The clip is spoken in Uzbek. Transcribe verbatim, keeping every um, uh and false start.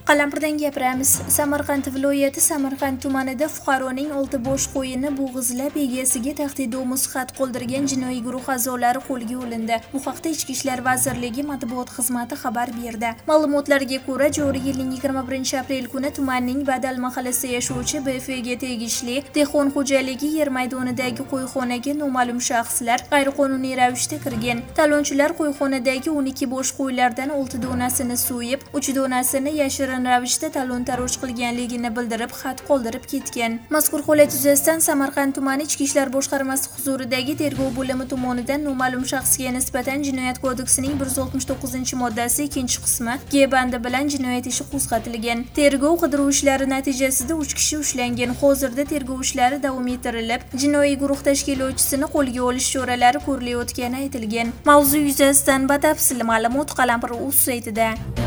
Qalampirdan gapiramiz. Samarqand viloyati Samarqand tumanida fuqaroning olti bosh qo'yini bo'g'izlab egasiga tahdid va musxat qoldirgan jinoiy guruh a'zolari qo'lga olindi. Bu haqda Ichki ishlar vazirligi matbuot xizmati xabar berdi. Ma'lumotlarga ko'ra, joriy yilning yigirma birinchi aprel kuni tumanning Badal mahallasida yashovchi B F ga tegishli dehqon xo'jaligi yer maydonidagi qo'yxonaga noma'lum shaxslar g'ayriqonuniy ravishda kirgan. Talonchilar qo'yxonadagi o'n ikki bosh qo'ylardan olti donasini so'yib, uch donasini yashirin ravishda talon-taroj qilganligini bildirib, xat qoldirib ketgan. Mazkur holat yuzasidan Samarqand tumani Ichki ishlar boshqarmasi huzuridagi tergov bo'limi tomonidan noma'lum shaxsga nisbatan Jinoyat kodeksining bir yuz oltmish to'qqizinchi moddasi ikkinchi qismi G bandi bilan jinoyat ishi qo'zg'atilgan. Tergov-qidiruv ishlari natijasida uch kishi ushlangan. Hozirda tergov ishlari davom ettirilib, jinoiy guruh tashkilotchisini qo'lga olish choralari ko'rilayotgani aytilgan. Mavzu yuzasidan batafsil ma'lumot Qalampir.uz saytida.